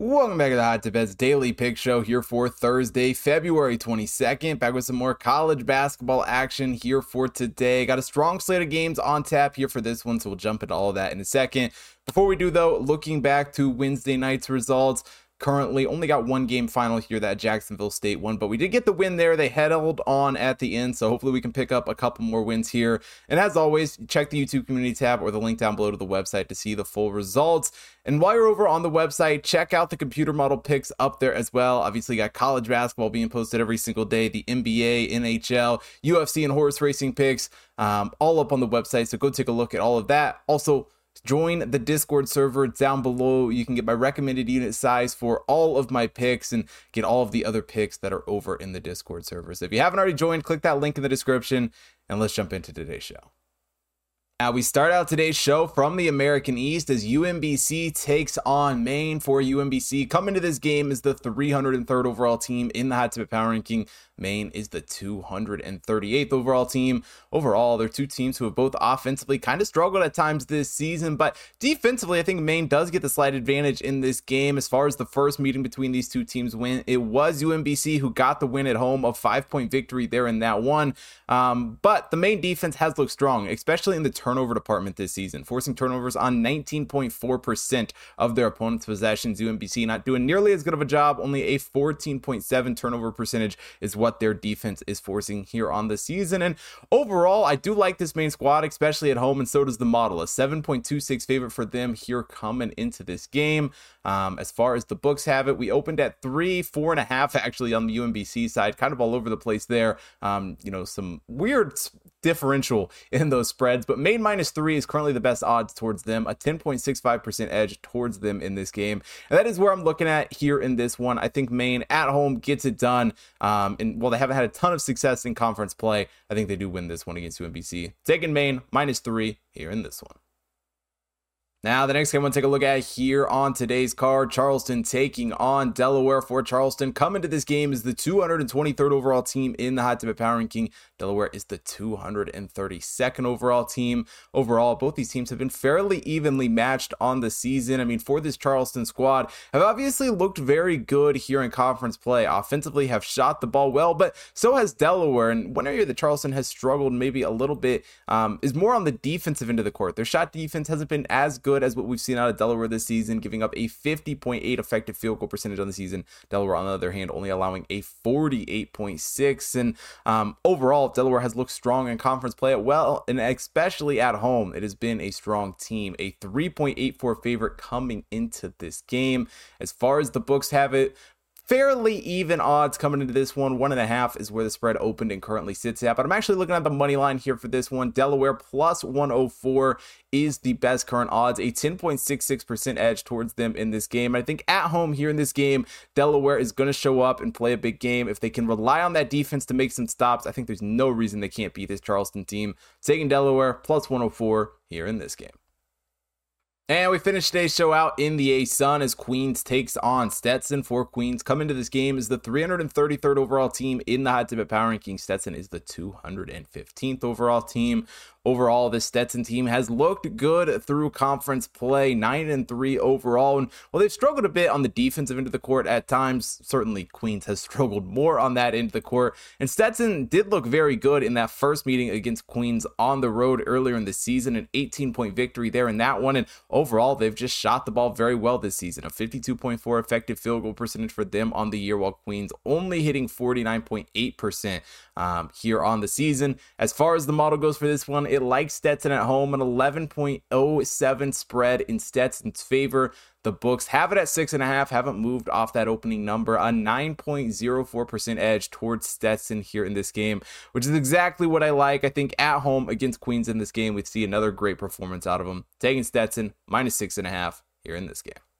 Welcome back to the Hot Tip Bets Daily Pick Show here for Thursday, February 22nd. Back with some more college basketball action here for today. Got a strong slate of games on tap here for this one, so we'll jump into all of that in a second. Before we do, though, looking back to Wednesday night's results, currently only got one game final here that Jacksonville State won, but we did get the win there. They held on at the end, so hopefully we can pick up a couple more wins here. And as always, check the YouTube community tab or the link down below to the website to see the full results. And while you're over on the website, check out the computer model picks up there as well. Obviously, you got college basketball being posted every single day, the NBA, NHL, UFC, and horse racing picks, all up on the website. So go take a look at all of that. Also, join the Discord server down below. You can get my recommended unit size for all of my picks and get all of the other picks that are over in the Discord server. So if you haven't already joined, click that link in the description and let's jump into today's show. Now, we start out today's show from the American East as UMBC takes on Maine. For UMBC, coming to this game is the 303rd overall team in the Hot Tip Power Ranking. Maine is the 238th overall team. Overall, they're two teams who have both offensively kind of struggled at times this season, but defensively, I think Maine does get the slight advantage in this game. As far as the first meeting between these two teams win, it was UMBC who got the win at home, a 5-point victory there in that one. But the Maine defense has looked strong, especially in the turnover department this season, forcing turnovers on 19.4% of their opponents' possessions. UMBC not doing nearly as good of a job. Only a 14.7 turnover percentage is what their defense is forcing here on the season. And overall, I do like this Maine squad, especially at home, and so does the model. A 7.26 favorite for them here coming into this game. As far as the books have it, we opened at 4.5 actually on the UMBC side, kind of all over the place there. Some weird differential in those spreads, but Maine -3 is currently the best odds towards them, a 10.65% edge towards them in this game. And that is where I'm looking at here in this one. I think Maine at home gets it done. And while they haven't had a ton of success in conference play, I think they do win this one against UMBC. Taking Maine -3 here in this one. Now, the next game I want to take a look at here on today's card, Charleston taking on Delaware. For Charleston, coming to this game is the 223rd overall team in the Hot Tip Power Ranking. Delaware is the 232nd overall team. Overall, both these teams have been fairly evenly matched on the season. I mean, for this Charleston squad, have obviously looked very good here in conference play. Offensively, have shot the ball well, but so has Delaware. And one area that Charleston has struggled maybe a little bit is more on the defensive end of the court. Their shot defense hasn't been as good as what we've seen out of Delaware this season, giving up a 50.8 effective field goal percentage on the season. Delaware, on the other hand, only allowing a 48.6. And overall, Delaware has looked strong in conference play well, and especially at home, it has been a strong team. A 3.84 favorite coming into this game. As far as the books have it, fairly even odds coming into this one. 1.5 is where the spread opened and currently sits at, but I'm actually looking at the money line here for this one. Delaware +104 is the best current odds, a 10.66% edge towards them in this game. I think at home here in this game, Delaware is going to show up and play a big game. If they can rely on that defense to make some stops, I think there's no reason they can't beat this Charleston team. Taking Delaware +104 here in this game. And we finish today's show out in the A-Sun as Queens takes on Stetson. For Queens, coming to this game is the 333rd overall team in the Hot Tip Power Ranking. Stetson is the 215th overall team. Overall, this Stetson team has looked good through conference play, 9-3 overall. And while they've struggled a bit on the defensive end of the court at times, certainly Queens has struggled more on that end of the court. And Stetson did look very good in that first meeting against Queens on the road earlier in the season, an 18-point victory there in that one. And overall, they've just shot the ball very well this season, a 52.4 effective field goal percentage for them on the year, while Queens only hitting 49.8% here on the season. As far as the model goes for this one, it likes Stetson at home, an 11.07 spread in Stetson's favor. The books have it at 6.5, haven't moved off that opening number, a 9.04% edge towards Stetson here in this game, which is exactly what I like. I think at home against Queens in this game, we'd see another great performance out of them. Taking Stetson -6.5 here in this game.